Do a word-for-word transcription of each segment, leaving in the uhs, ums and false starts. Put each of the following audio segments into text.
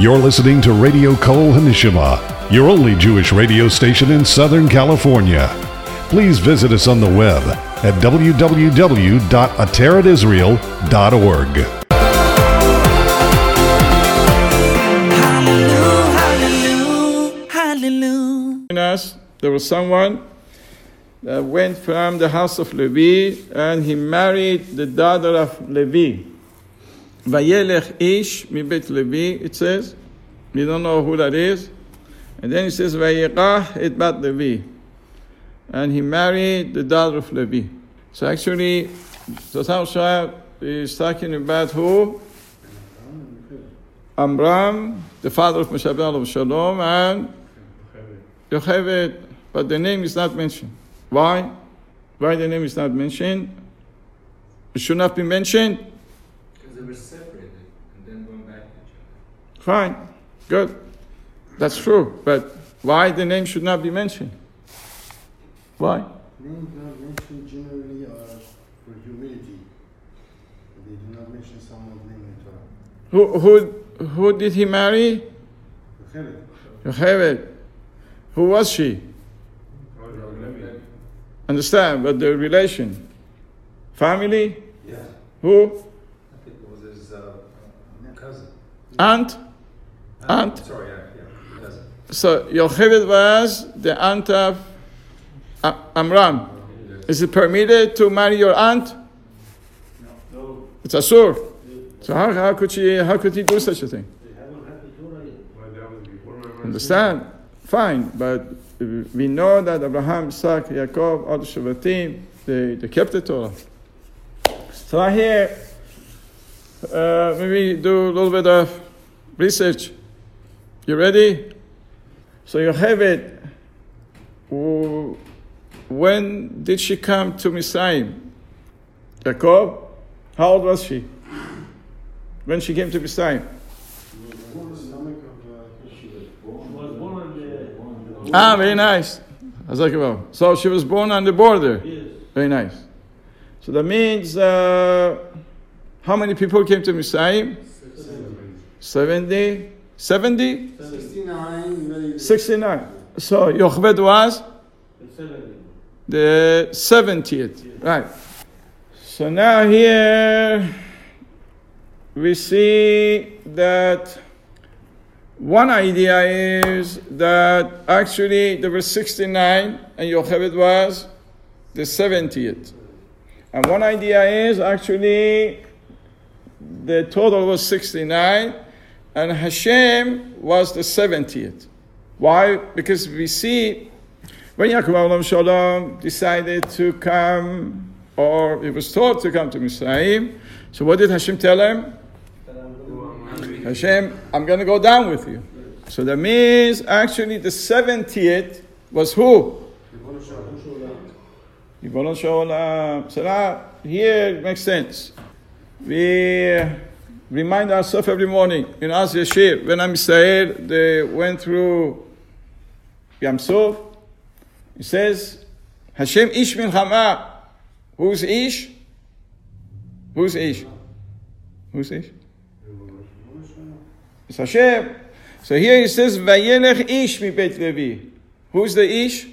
You're listening to Radio Kol Hanishma, your only Jewish radio station in Southern California. Please visit us on the web at w w w dot ateret israel dot org. Hallelujah, hallelujah. There was someone that went from the house of Levi and he married the daughter of Levi. Vayelech ish mi bet Levi, it says. We don't know who that is. And then it says, Vayekach et bat Levi. And he married the daughter of Levi. So actually, Zotam Shah is talking about who? Amram, the father of Moshe Rabbeinu Shalom, and Yocheved, but the name is not mentioned. Why? Why the name is not mentioned? It should not be mentioned. Because they were separated and then going back to each other. Fine, good. That's true. But why the name should not be mentioned? Why? Names not mentioned generally are for humility. They do not mention someone's name in Torah. Who who who did he marry? Yocheved. Yocheved. Who was she? Understand, but the relation, family. Yeah. Who? I think it was his uh, cousin. Aunt. Uh, Aunt. Sorry, yeah, yeah, cousin. So Yocheved was the aunt of uh, Amram. Is it permitted to marry your aunt? No. It's asur. So how, how could she? How could he do such a thing? They haven't had the Torah yet. Understand? Fine, but we know that Abraham, Isaac, Yaakov, all the Shavatim, they, they kept the Torah. So I hear, uh, maybe do a little bit of research. You ready? So Yocheved, who- when did she come to Mitzrayim? Yaakov, how old was she when she came to Mitzrayim? Ah, very nice. So she was born on the border. Yes. Very nice. So that means, uh, how many people came to Mitzrayim? seventy? seventy? sixty-nine. sixty-nine. So Yocheved was the seventieth. Right. So now here we see that one idea is that actually there were sixty-nine and Yocheved was the seventieth. And one idea is actually the total was sixty-nine and Hashem was the seventieth. Why? Because we see when Yaakov Avraham Shalom decided to come, or he was told to come to Mitzrayim, so what did Hashem tell him? Hashem, I'm going to go down with you. So that means actually the seventieth was who? Ribono Shel Olam. So now here it makes sense. We remind ourselves every morning in Az Yashir, when I'm Israel, they went through Yam Suf. It says, Hashem Ish Milchama. Who's Ish? Who's Ish? Who's Ish? It's Hashem. So here he says, Vayelech Ish mi Beit Levi. Who's the Ish?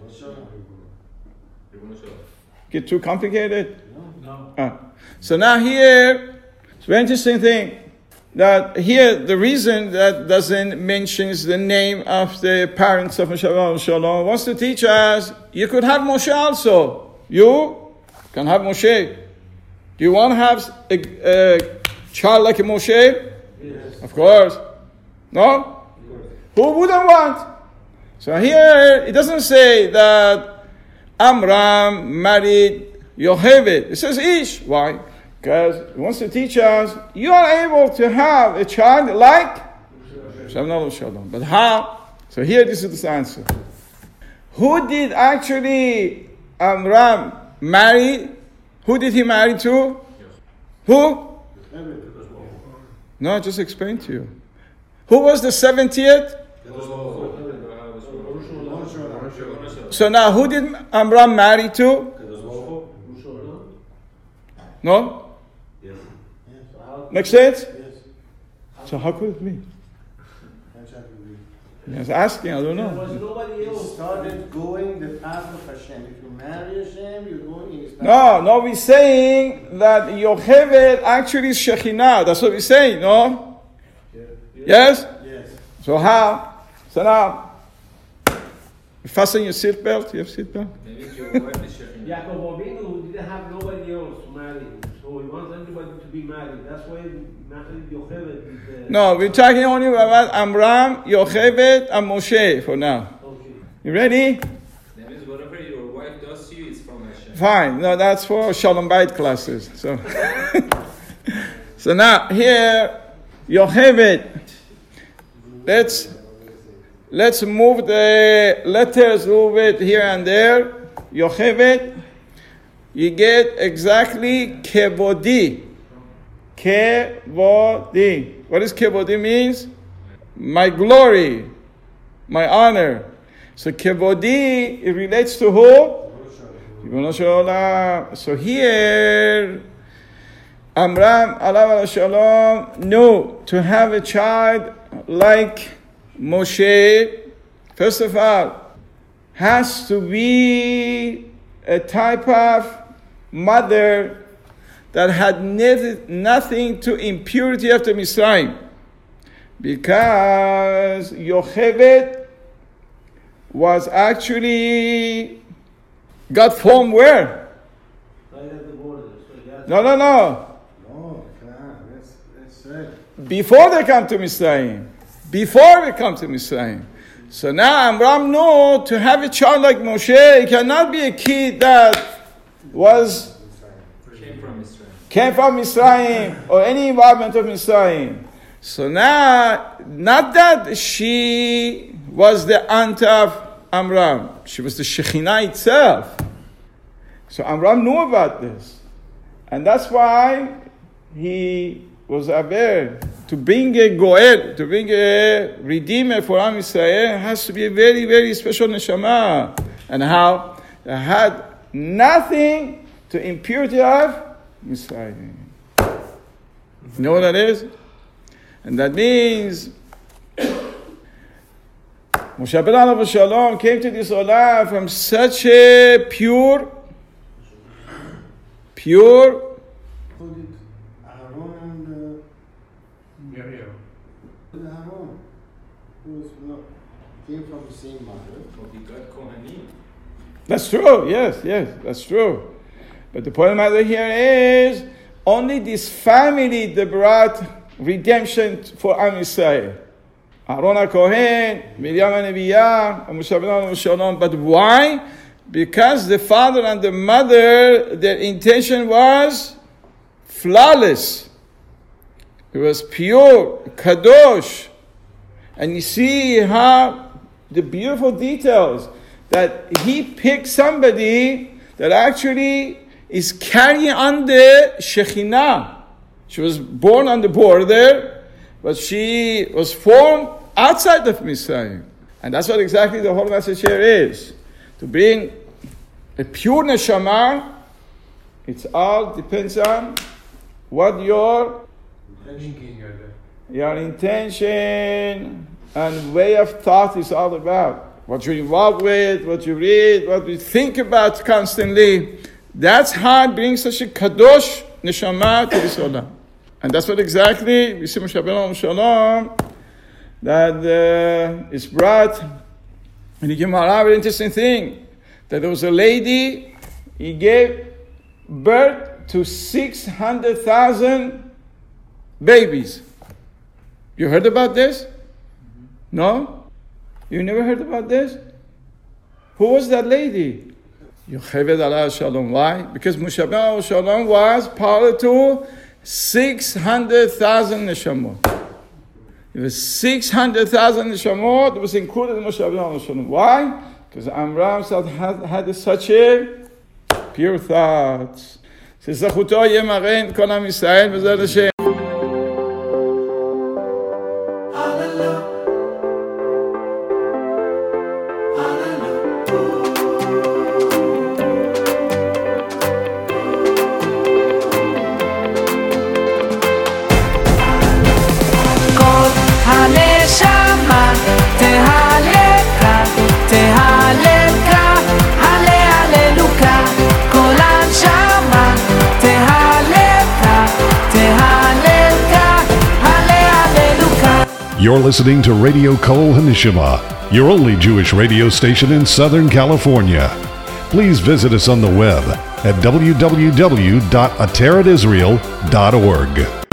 Get too complicated? No. Ah. So now here, it's a very interesting thing. That here, the reason that doesn't mention the name of the parents of Moshe Rabbeinu Shalom wants to teach us, you could have Moshe also. You can have Moshe. Do you want to have a, a child like a Moshe? Yes. Of course. No? Who wouldn't want? So here, it doesn't say that Amram married Yocheved. It says Ish. Why? Because it wants to teach us, you are able to have a child like Shalom. But how? So here, this is the answer. Who did actually Amram marry? Who did he marry to? Who? No, I just explained to you. Who was the seventieth? So now, who did Amram marry to? No? Make sense? So how could it be? Just asking, I don't There know. was nobody You else. started going the path of Hashem. If you marry Hashem, you're going in His path. No, no, we're saying that Yocheved actually is Shekhinah. That's what we're saying, no? Yes? Yes. So how? So now, you fasten your seatbelt. You have seatbelt? Maybe your wife is Shekhinah. Yaakov Avinu didn't have nobody else to marry him. So he wants everybody to be married. That's why he married Yocheved with the... No, we're talking only about Amram, Yocheved, and Moshe for now. Okay. You ready? That means whatever your wife does to you is from Hashem. Fine. No, that's for Shalom Bayit classes. So, so now here, Yocheved. Let's let's move the letters, move it here and there. Yocheved. You get exactly kevodi. Kevodi. What does kevodi means? My glory, my honor. So kevodi, it relates to who? So here, Amram alav shalom knew to have a child like Moshe, first of all, has to be a type of mother that had never, nothing to impurity after Mitzrayim. Because Yocheved was actually got formed where? Right at the border. So he has No, no, no. No, that's, that's it. Before they come to Mitzrayim. Before they come to Mitzrayim. So now Amram knew to have a child like Moshe, it cannot be a kid that was Came from Israel. came from Mitzrayim or any environment of Mitzrayim. So now, not that she was the aunt of Amram, she was the Shekhinah itself. So Amram knew about this. And that's why he was aware to bring a Goel, to bring a Redeemer for Am Yisrael, has to be a very, very special neshama. And how? It had nothing to impurity of Mitzrayim. You know what that is? And that means Moshe Rabbeinu Shalom came to this olam from such a pure, pure, Who did Aaron and uh, Miriam. who did Aaron? Who was not came from the same mother. Well, he got Kohanim. that's true, yes, yes, that's true. But the point of the matter here is, only this family that brought redemption for Am Yisrael. Aaron HaKohen, Miriam HaNeviah, and Moshe Rabbeinu Shalom. But why? Because the father and the mother, their intention was flawless. It was pure, kadosh. And you see how the beautiful details that he picked somebody that actually is carrying on the Shekhinah. She was born on the border, but she was formed outside of Mitzrayim. And that's what exactly the whole message here is. To bring a pure neshama, it all depends on what your, your intention and way of thought is all about. What you're involved with, what you read, what you think about constantly. That's how it brings such a kadosh neshama to this olam. And that's what exactly we see Moshe Rabbeinu Shalom that uh, is brought in the Gemara. Very interesting thing that there was a lady, he gave birth to six hundred thousand babies. You heard about this? No? You never heard about this? Who was that lady? Yocheved Alav Shalom. Why? Because Moshe Rabbeinu Shalom was power to six hundred thousand neshamot. It was six hundred thousand neshamot that was included in Moshe Rabbeinu Shalom. Why? Because Amram had, had such a pure thoughts. Zachuto yemaren kol Am Yisrael b'ezrat Hashem. הנשמה תהה You're listening to Radio Kol Hanishima, your only Jewish radio station in Southern California. Please visit us on the web at w w w dot atarat israel dot org.